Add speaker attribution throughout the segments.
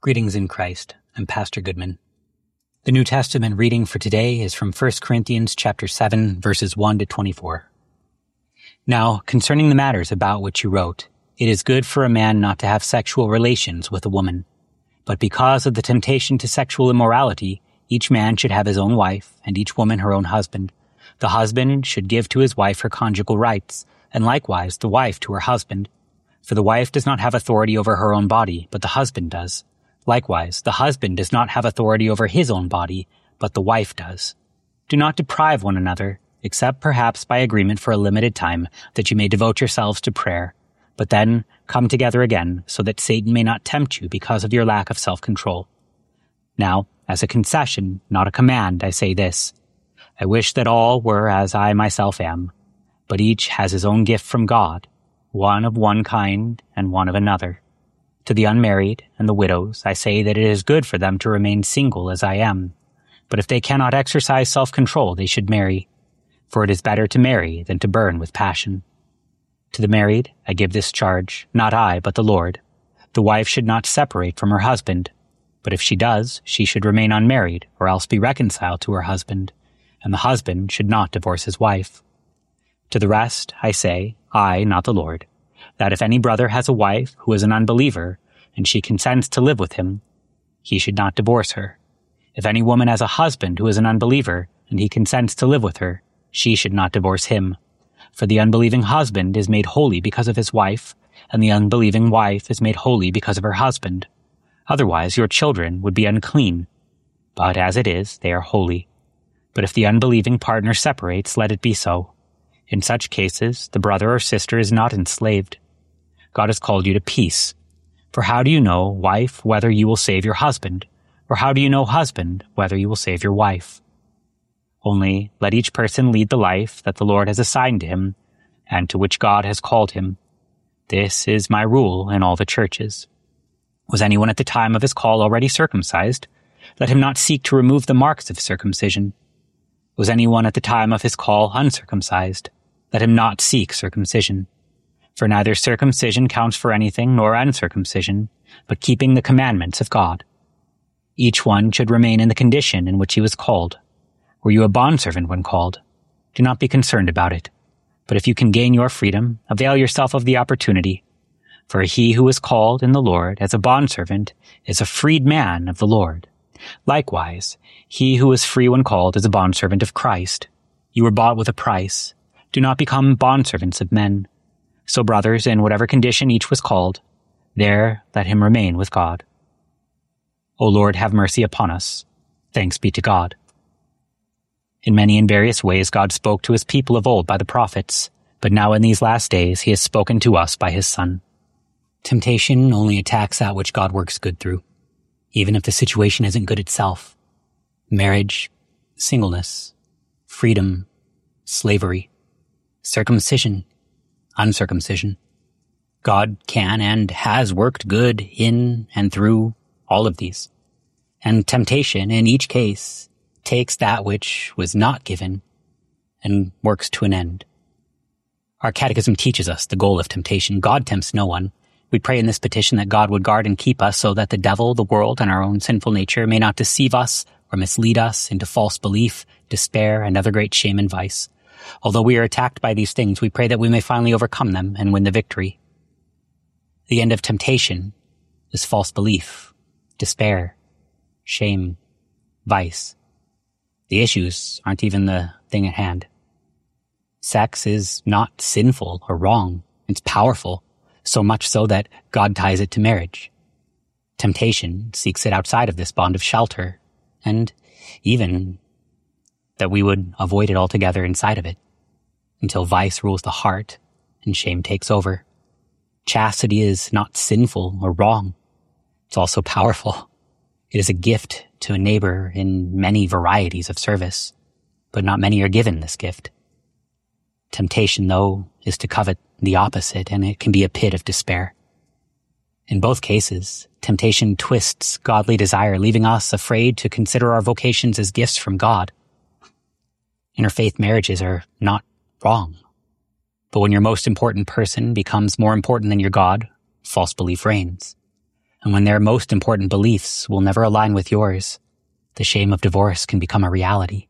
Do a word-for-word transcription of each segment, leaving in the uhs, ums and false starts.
Speaker 1: Greetings in Christ. I'm Pastor Goodman. The New Testament reading for today is from First Corinthians chapter seven, verses one to twenty-four. Now, concerning the matters about which you wrote, it is good for a man not to have sexual relations with a woman. But because of the temptation to sexual immorality, each man should have his own wife, and each woman her own husband. The husband should give to his wife her conjugal rights, and likewise the wife to her husband. For the wife does not have authority over her own body, but the husband does. Likewise, the husband does not have authority over his own body, but the wife does. Do not deprive one another, except perhaps by agreement for a limited time, that you may devote yourselves to prayer. But then come together again, so that Satan may not tempt you because of your lack of self-control. Now, as a concession, not a command, I say this. I wish that all were as I myself am, but each has his own gift from God, one of one kind and one of another. To the unmarried and the widows, I say that it is good for them to remain single as I am. But if they cannot exercise self-control, they should marry. For it is better to marry than to burn with passion. To the married, I give this charge, not I, but the Lord. The wife should not separate from her husband. But if she does, she should remain unmarried, or else be reconciled to her husband. And the husband should not divorce his wife. To the rest, I say, I, not the Lord, that if any brother has a wife who is an unbeliever, and she consents to live with him, he should not divorce her. If any woman has a husband who is an unbeliever, and he consents to live with her, she should not divorce him. For the unbelieving husband is made holy because of his wife, and the unbelieving wife is made holy because of her husband. Otherwise your children would be unclean. But as it is, they are holy. But if the unbelieving partner separates, let it be so. In such cases, the brother or sister is not enslaved. God has called you to peace. For how do you know, wife, whether you will save your husband? Or how do you know, husband, whether you will save your wife? Only let each person lead the life that the Lord has assigned to him, and to which God has called him. This is my rule in all the churches. Was anyone at the time of his call already circumcised? Let him not seek to remove the marks of circumcision. Was anyone at the time of his call uncircumcised? Let him not seek circumcision. For neither circumcision counts for anything nor uncircumcision, but keeping the commandments of God. Each one should remain in the condition in which he was called. Were you a bondservant when called? Do not be concerned about it. But if you can gain your freedom, avail yourself of the opportunity. For he who is called in the Lord as a bondservant is a freed man of the Lord. Likewise, he who is free when called is a bondservant of Christ. You were bought with a price. Do not become bondservants of men. So, brothers, in whatever condition each was called, there let him remain with God. O Lord, have mercy upon us. Thanks be to God. In many and various ways God spoke to his people of old by the prophets, but now in these last days he has spoken to us by his Son. Temptation only attacks that which God works good through, even if the situation isn't good itself. Marriage, singleness, freedom, slavery, circumcision, uncircumcision. God can and has worked good in and through all of these. And temptation, in each case, takes that which was not given and works to an end. Our catechism teaches us the goal of temptation. God tempts no one. We pray in this petition that God would guard and keep us so that the devil, the world, and our own sinful nature may not deceive us or mislead us into false belief, despair, and other great shame and vice. Although we are attacked by these things, we pray that we may finally overcome them and win the victory. The end of temptation is false belief, despair, shame, vice. The issues aren't even the thing at hand. Sex is not sinful or wrong. It's powerful, so much so that God ties it to marriage. Temptation seeks it outside of this bond of shelter, and even that we would avoid it altogether inside of it, until vice rules the heart and shame takes over. Chastity is not sinful or wrong. It's also powerful. It is a gift to a neighbor in many varieties of service, but not many are given this gift. Temptation, though, is to covet the opposite, and it can be a pit of despair. In both cases, temptation twists godly desire, leaving us afraid to consider our vocations as gifts from God. Interfaith marriages are not wrong. But when your most important person becomes more important than your God, false belief reigns. And when their most important beliefs will never align with yours, the shame of divorce can become a reality.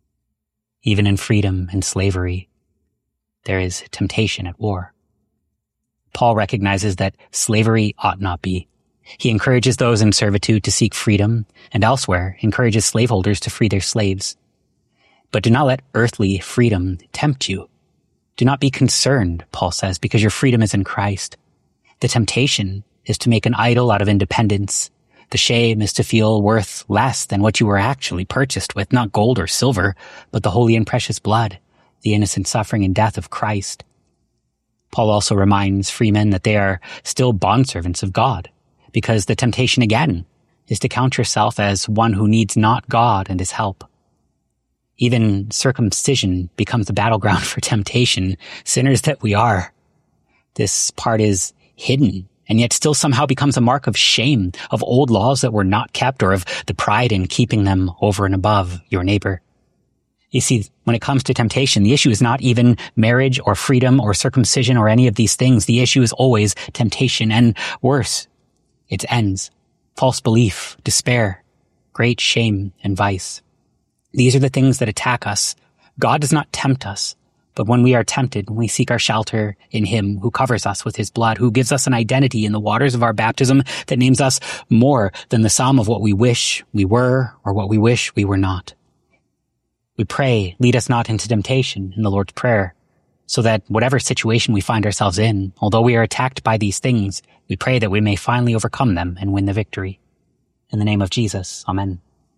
Speaker 1: Even in freedom and slavery, there is temptation at war. Paul recognizes that slavery ought not be. He encourages those in servitude to seek freedom, and elsewhere encourages slaveholders to free their slaves. But do not let earthly freedom tempt you. Do not be concerned, Paul says, because your freedom is in Christ. The temptation is to make an idol out of independence. The shame is to feel worth less than what you were actually purchased with, not gold or silver, but the holy and precious blood, the innocent suffering and death of Christ. Paul also reminds free men that they are still bondservants of God, because the temptation again is to count yourself as one who needs not God and his help. Even circumcision becomes the battleground for temptation, sinners that we are. This part is hidden, and yet still somehow becomes a mark of shame, of old laws that were not kept, or of the pride in keeping them over and above your neighbor. You see, when it comes to temptation, the issue is not even marriage or freedom or circumcision or any of these things. The issue is always temptation, and worse, its ends: false belief, despair, great shame, and vice. These are the things that attack us. God does not tempt us, but when we are tempted, we seek our shelter in him who covers us with his blood, who gives us an identity in the waters of our baptism that names us more than the sum of what we wish we were or what we wish we were not. We pray, lead us not into temptation, in the Lord's Prayer, so that whatever situation we find ourselves in, although we are attacked by these things, we pray that we may finally overcome them and win the victory. In the name of Jesus, Amen.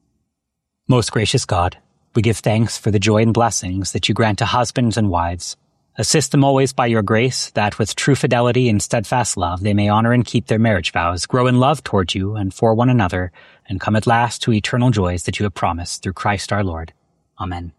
Speaker 1: Most gracious God, we give thanks for the joy and blessings that you grant to husbands and wives. Assist them always by your grace, that with true fidelity and steadfast love they may honor and keep their marriage vows, grow in love toward you and for one another, and come at last to eternal joys that you have promised through Christ our Lord. Amen.